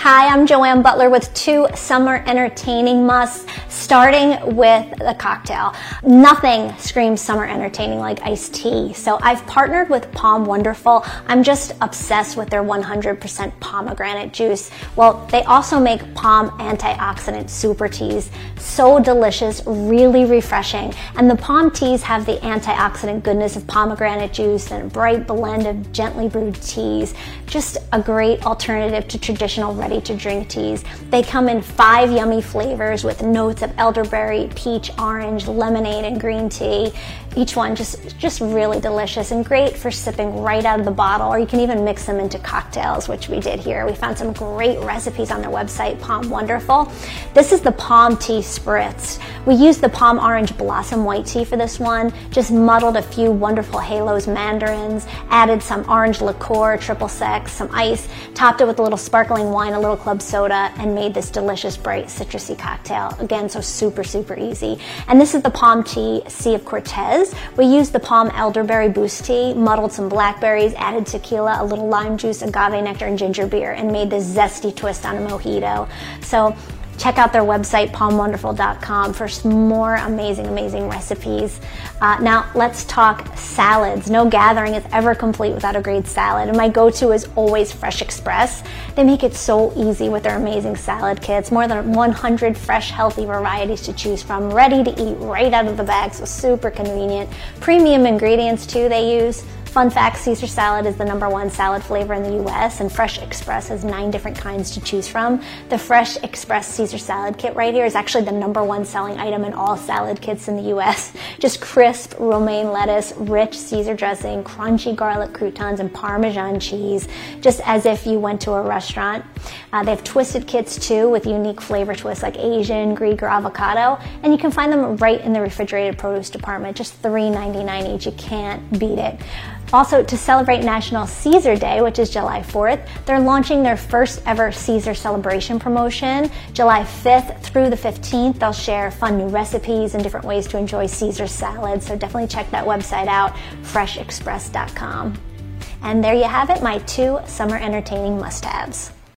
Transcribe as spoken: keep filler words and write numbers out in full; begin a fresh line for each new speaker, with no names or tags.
Hi, I'm Joanne Butler with two summer entertaining musts, starting with the cocktail. Nothing screams summer entertaining like iced tea. So I've partnered with Palm Wonderful. I'm just obsessed with their one hundred percent pomegranate juice. Well, they also make Palm antioxidant super teas. So delicious, really refreshing. And the Palm teas have the antioxidant goodness of pomegranate juice and a bright blend of gently brewed teas. Just a great alternative to traditional ready-to-drink teas. They come in five yummy flavors with notes of elderberry, peach, orange, lemonade, and green tea. Each one just, just really delicious and great for sipping right out of the bottle, or you can even mix them into cocktails, which we did here. We found some great recipes on their website, Palm Wonderful. This is the Palm Tea Spritz. We used the Palm Orange Blossom White Tea for this one, just muddled a few wonderful Halos mandarins, added some orange liqueur, triple sec, some ice, topped it with a little sparkling wine, a little club soda, and made this delicious, bright, citrusy cocktail. Again, so super, super easy. And this is the Palm Tea Sea of Cortez. We used the Palm Elderberry Boost Tea, muddled some blackberries, added tequila, a little lime juice, agave nectar, and ginger beer, and made this zesty twist on a mojito. So check out their website, palm wonderful dot com, for some more amazing, amazing recipes. Uh, now, let's talk salads. No gathering is ever complete without a great salad, and my go-to is always Fresh Express. They make it so easy with their amazing salad kits. More than one hundred fresh, healthy varieties to choose from, ready to eat right out of the bag, so super convenient. Premium ingredients, too, they use. Fun fact, Caesar salad is the number one salad flavor in the U S, and Fresh Express has nine different kinds to choose from. The Fresh Express Caesar salad kit right here is actually the number one selling item in all salad kits in the U S. Just crisp romaine lettuce, rich Caesar dressing, crunchy garlic croutons, and Parmesan cheese, just as if you went to a restaurant. Uh, they have twisted kits too with unique flavor twists like Asian, Greek, or avocado, and you can find them right in the refrigerated produce department, just three ninety-nine each. You can't beat it. Also, to celebrate National Caesar Day, which is July fourth, they're launching their first ever Caesar celebration promotion. July fifth through the fifteenth, they'll share fun new recipes and different ways to enjoy Caesar salad, so definitely check that website out, fresh express dot com. And there you have it, my two summer entertaining must-haves.